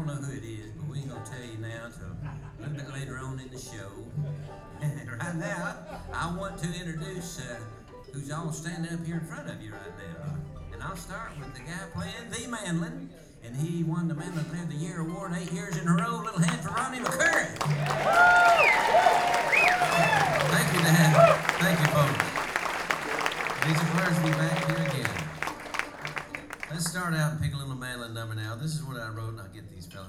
know who it is, but we ain't gonna tell you now till a little bit later on in the show. Right now, I want to introduce who's all standing up here in front of you right now. And I'll start with the guy playing the mandolin, and he won the Mandolin Player of the Year award 8 years in a row. Little hand for Ronnie McCurry. Thank you, Dad. Thank you, folks. It's a pleasure to be back here again. Let's start out and pick a little mandolin number now. This is what I wrote, and I'll get these fellas.